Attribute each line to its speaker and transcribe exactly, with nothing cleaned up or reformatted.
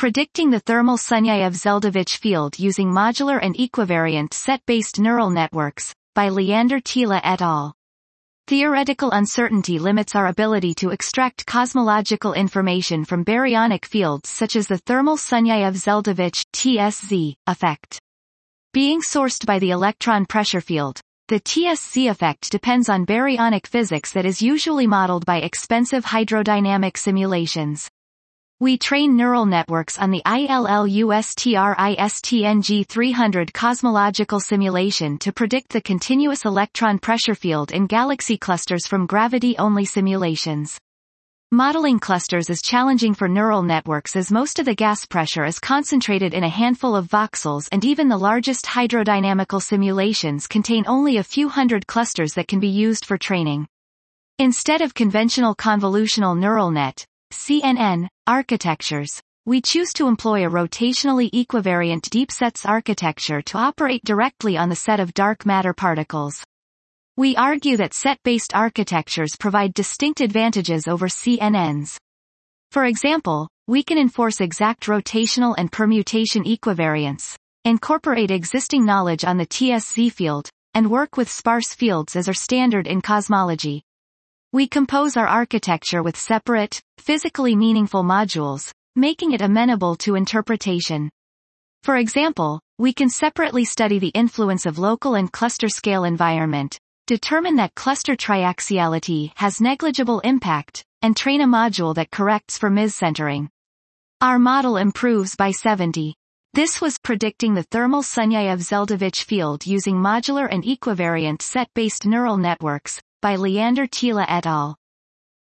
Speaker 1: Predicting the thermal Sunyaev-Zeldovich field using modular and equivariant set-based neural networks, by Leander Thiele et al. Theoretical uncertainty limits our ability to extract cosmological information from baryonic fields such as the thermal Sunyaev-Zeldovich (T S Z) effect. Being sourced by the electron pressure field, the T S Z effect depends on baryonic physics that is usually modeled by expensive hydrodynamic simulations. We train neural networks on the I L L U S T R I S T N G three hundred cosmological simulation to predict the continuous electron pressure field in galaxy clusters from gravity-only simulations. Modeling clusters is challenging for neural networks as most of the gas pressure is concentrated in a handful of voxels and even the largest hydrodynamical simulations contain only a few hundred clusters that can be used for training. Instead of conventional convolutional neural net C N N, architectures, we choose to employ a rotationally equivariant deep sets architecture to operate directly on the set of dark matter particles. We argue that set-based architectures provide distinct advantages over C N Ns. For example, we can enforce exact rotational and permutation equivariance, incorporate existing knowledge on the T S Z field, and work with sparse fields as are standard in cosmology. We compose our architecture with separate, physically meaningful modules, making it amenable to interpretation. For example, we can separately study the influence of local and cluster scale environment, determine that cluster triaxiality has negligible impact, and train a module that corrects for miscentering. Our model improves by seventy. This was predicting the thermal Sunyaev-Zeldovich field using modular and equivariant set-based neural networks, by Leander Thiele et al.